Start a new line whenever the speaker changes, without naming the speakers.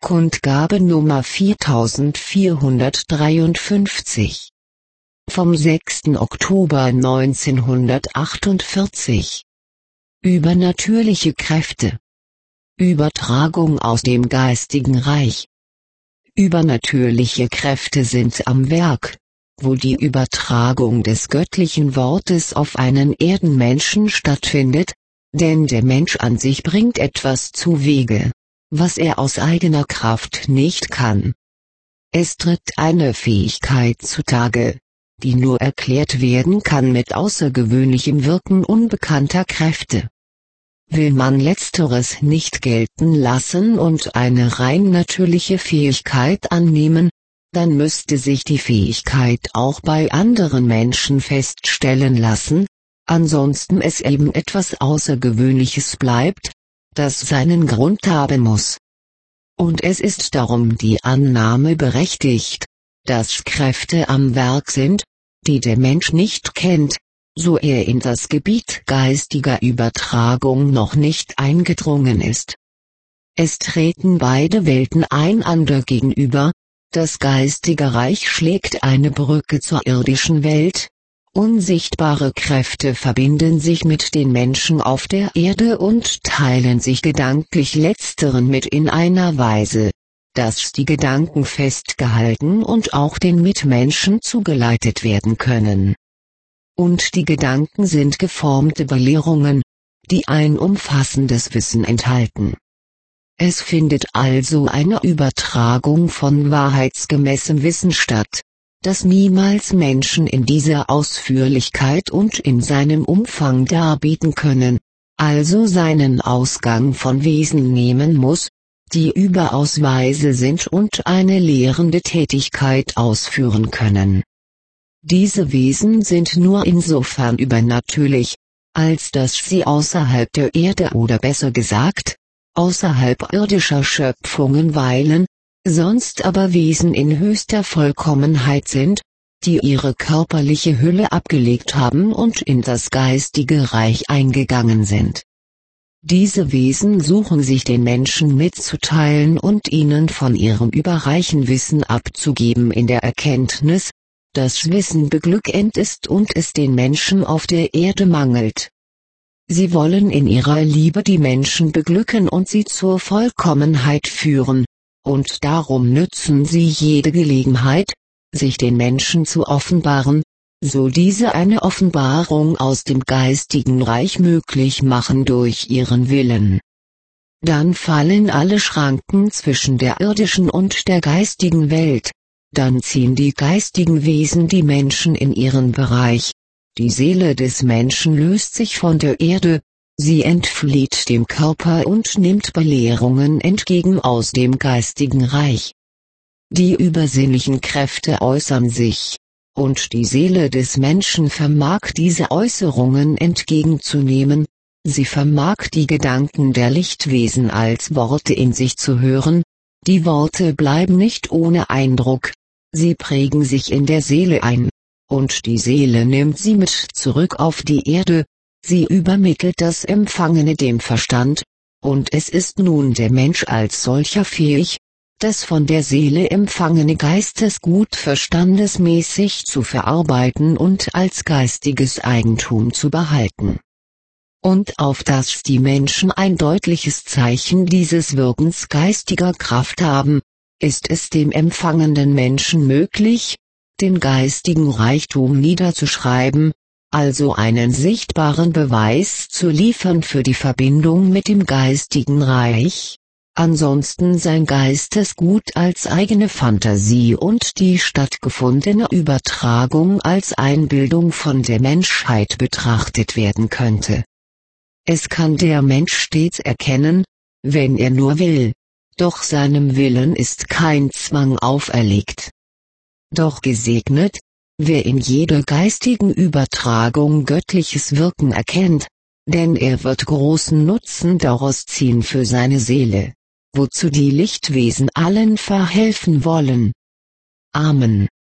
Kundgabe Nummer 4453 vom 6. Oktober 1948. Übernatürliche Kräfte. Übertragung aus dem geistigen Reich. Übernatürliche Kräfte sind am Werk, wo die Übertragung des göttlichen Wortes auf einen Erdenmenschen stattfindet, denn der Mensch an sich bringt etwas zuwege, was er aus eigener Kraft nicht kann. Es tritt eine Fähigkeit zutage, die nur erklärt werden kann mit außergewöhnlichem Wirken unbekannter Kräfte. Will man Letzteres nicht gelten lassen und eine rein natürliche Fähigkeit annehmen, dann müsste sich die Fähigkeit auch bei anderen Menschen feststellen lassen, ansonsten es eben etwas Außergewöhnliches bleibt, das seinen Grund haben muss. Und es ist darum die Annahme berechtigt, dass Kräfte am Werk sind, die der Mensch nicht kennt, so er in das Gebiet geistiger Übertragung noch nicht eingedrungen ist. Es treten beide Welten einander gegenüber, das geistige Reich schlägt eine Brücke zur irdischen Welt, unsichtbare Kräfte verbinden sich mit den Menschen auf der Erde und teilen sich gedanklich letzteren mit in einer Weise, dass die Gedanken festgehalten und auch den Mitmenschen zugeleitet werden können. Und die Gedanken sind geformte Belehrungen, die ein umfassendes Wissen enthalten. Es findet also eine Übertragung von wahrheitsgemäßem Wissen statt, das niemals Menschen in dieser Ausführlichkeit und in seinem Umfang darbieten können, also seinen Ausgang von Wesen nehmen muss, die überaus weise sind und eine lehrende Tätigkeit ausführen können. Diese Wesen sind nur insofern übernatürlich, als dass sie außerhalb der Erde oder besser gesagt, außerhalb irdischer Schöpfungen weilen, sonst aber Wesen in höchster Vollkommenheit sind, die ihre körperliche Hülle abgelegt haben und in das geistige Reich eingegangen sind. Diese Wesen suchen sich den Menschen mitzuteilen und ihnen von ihrem überreichen Wissen abzugeben in der Erkenntnis, dass Wissen beglückend ist und es den Menschen auf der Erde mangelt. Sie wollen in ihrer Liebe die Menschen beglücken und sie zur Vollkommenheit führen, und darum nützen sie jede Gelegenheit, sich den Menschen zu offenbaren, so diese eine Offenbarung aus dem geistigen Reich möglich machen durch ihren Willen. Dann fallen alle Schranken zwischen der irdischen und der geistigen Welt, dann ziehen die geistigen Wesen die Menschen in ihren Bereich, die Seele des Menschen löst sich von der Erde, sie entflieht dem Körper und nimmt Belehrungen entgegen aus dem geistigen Reich. Die übersinnlichen Kräfte äußern sich, und die Seele des Menschen vermag diese Äußerungen entgegenzunehmen, sie vermag die Gedanken der Lichtwesen als Worte in sich zu hören, die Worte bleiben nicht ohne Eindruck, sie prägen sich in der Seele ein, und die Seele nimmt sie mit zurück auf die Erde, sie übermittelt das Empfangene dem Verstand, und es ist nun der Mensch als solcher fähig, das von der Seele empfangene Geistesgut verstandesmäßig zu verarbeiten und als geistiges Eigentum zu behalten. Und auf dass die Menschen ein deutliches Zeichen dieses Wirkens geistiger Kraft haben, ist es dem empfangenden Menschen möglich, den geistigen Reichtum niederzuschreiben, also einen sichtbaren Beweis zu liefern für die Verbindung mit dem geistigen Reich, ansonsten sein Geistesgut als eigene Fantasie und die stattgefundene Übertragung als Einbildung von der Menschheit betrachtet werden könnte. Es kann der Mensch stets erkennen, wenn er nur will, doch seinem Willen ist kein Zwang auferlegt. Doch gesegnet, wer in jeder geistigen Übertragung göttliches Wirken erkennt, denn er wird großen Nutzen daraus ziehen für seine Seele, wozu die Lichtwesen allen verhelfen wollen. Amen.